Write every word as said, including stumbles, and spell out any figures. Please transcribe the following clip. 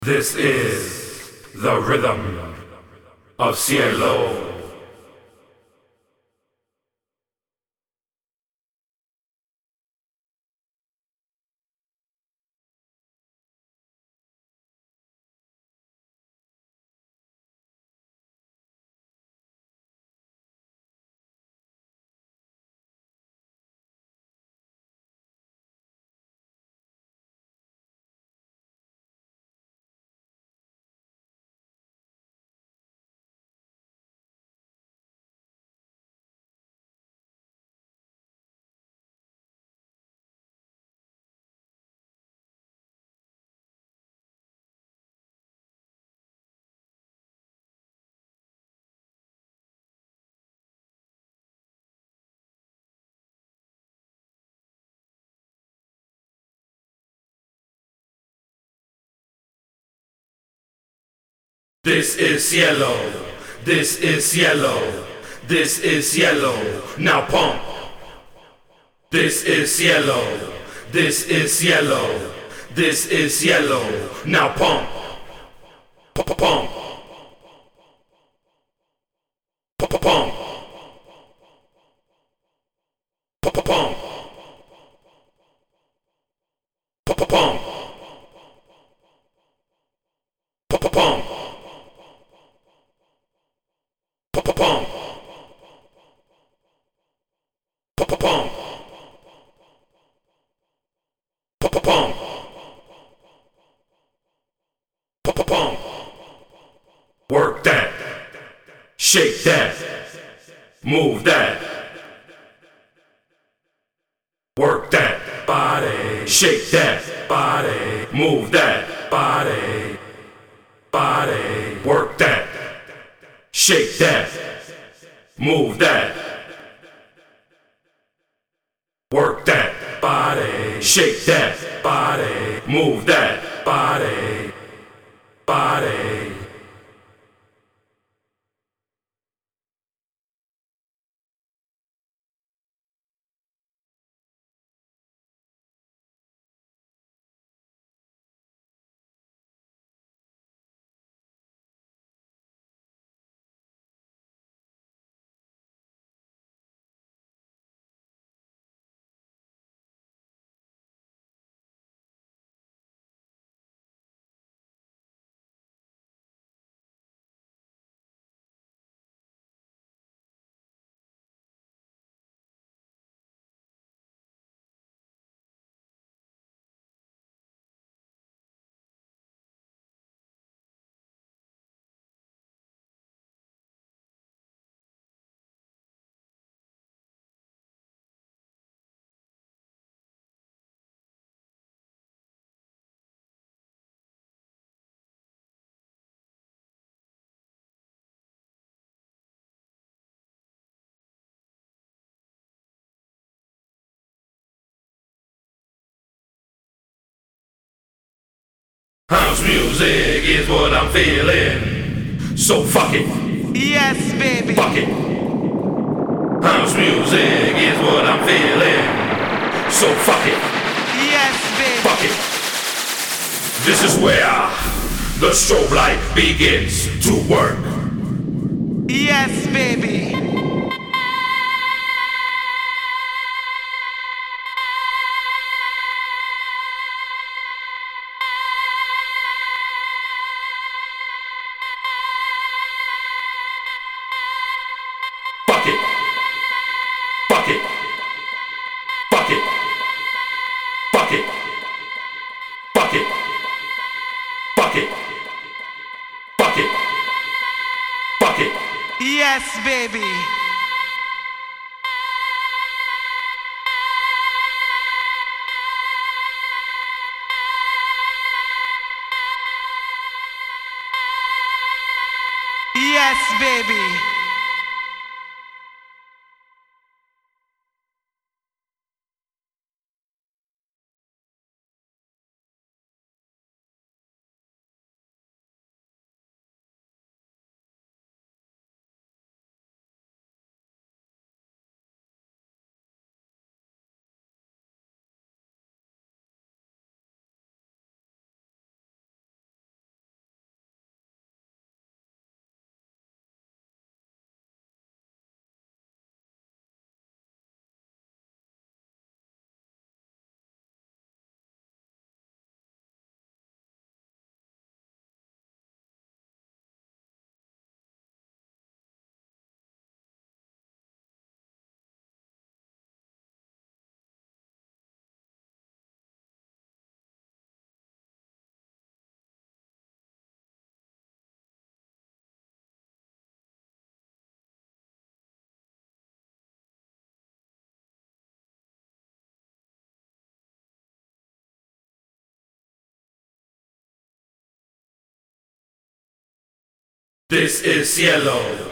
This is the rhythm of Cielo. This is Cielo. This is Cielo. This is Cielo. Now pump. This is Cielo. This is Cielo. This is Cielo. Now pump. Pump. Pump. Pump. Pump. Pump. Pump. Pump. Pump. Pump. Pump. Pump. Pump. Work that. Shake that. Move that. Work that body. Shake that body. Move that body. Body. Work that. Shake that. Move that. Work that body. Shake that body. Move that body. Body. House music is what I'm feeling. So fuck it. Yes, baby. Fuck it. House music is what I'm feeling. So fuck it. Yes, baby. Fuck it. This is where the strobe light begins to work. Yes, baby. Fuck it. Fuck it. Fuck it. Fuck it. Fuck it. Fuck it. Fuck it. Fuck it. Yes, baby. Yes, baby. This is Cielo.